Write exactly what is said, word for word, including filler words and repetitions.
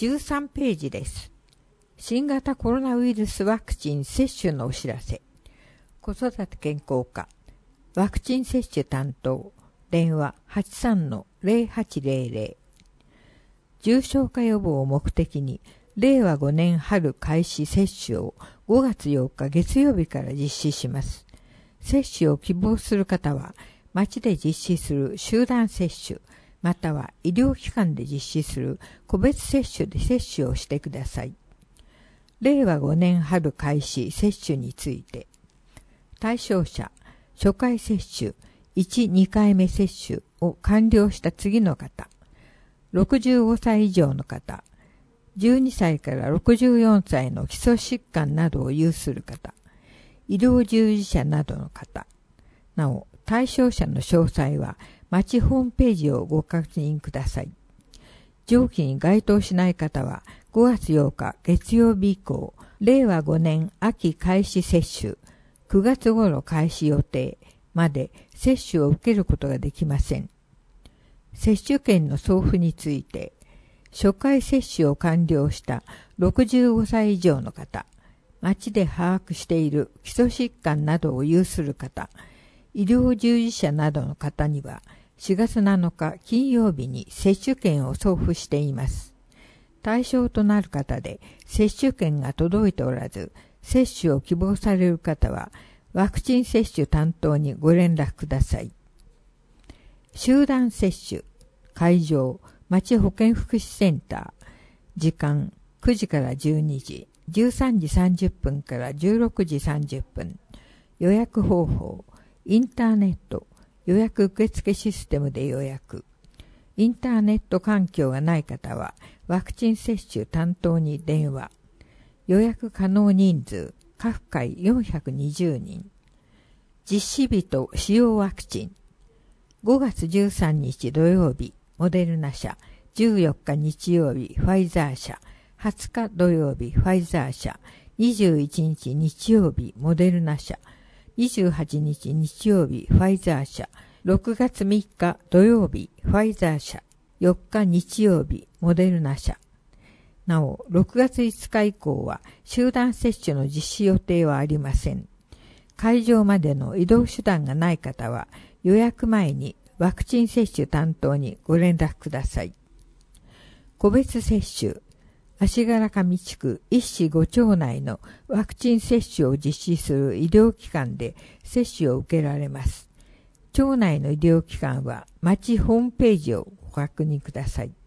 じゅうさんページです。新型コロナウイルスワクチン接種のお知らせ。子育て健康課ワクチン接種担当電話 はちさんのゼロはちゼロゼロ。重症化予防を目的にれいわごねん春開始接種をごがつようか月曜日から実施します。接種を希望する方は町で実施する集団接種または医療機関で実施する個別接種で接種をしてください。れいわごねん春開始接種について対象者初回接種いち、にかいめ接種を完了した次の方、ろくじゅうごさい以上の方、じゅうにさいからろくじゅうよんさいの基礎疾患などを有する方、医療従事者などの方。なお、対象者の詳細は町ホームページをご確認ください。上記に該当しない方はごがつようか月曜日以降、れいわごねん秋開始接種、くがつ頃開始予定まで接種を受けることができません。接種券の送付について、初回接種を完了したろくじゅうごさい以上の方、町で把握している基礎疾患などを有する方、医療従事者などの方にはしがつなのか金曜日に接種券を送付しています。対象となる方で接種券が届いておらず、接種を希望される方はワクチン接種担当にご連絡ください。集団接種会場町保健福祉センター時間くじからじゅうにじ、じゅうさんじさんじゅっぷんからじゅうろくじさんじゅっぷん。予約方法インターネット予約受付システムで予約。インターネット環境がない方はワクチン接種担当に電話。予約可能人数各回よんひゃくにじゅうにん。実施日と使用ワクチン。ごがつじゅうさんにち土曜日、モデルナ社。じゅうよっか日曜日、ファイザー社。はつか土曜日、ファイザー社。にじゅういちにち日曜日、モデルナ社。にじゅうはちにち日曜日、ファイザー社。ろくがつみっか土曜日、ファイザー社。よっか日曜日、モデルナ社。なお、ろくがついつか以降は集団接種の実施予定はありません。会場までの移動手段がない方は予約前にワクチン接種担当にご連絡ください。個別接種、足柄上地区一市五町内のワクチン接種を実施する医療機関で接種を受けられます。町内の医療機関は町ホームページをご確認ください。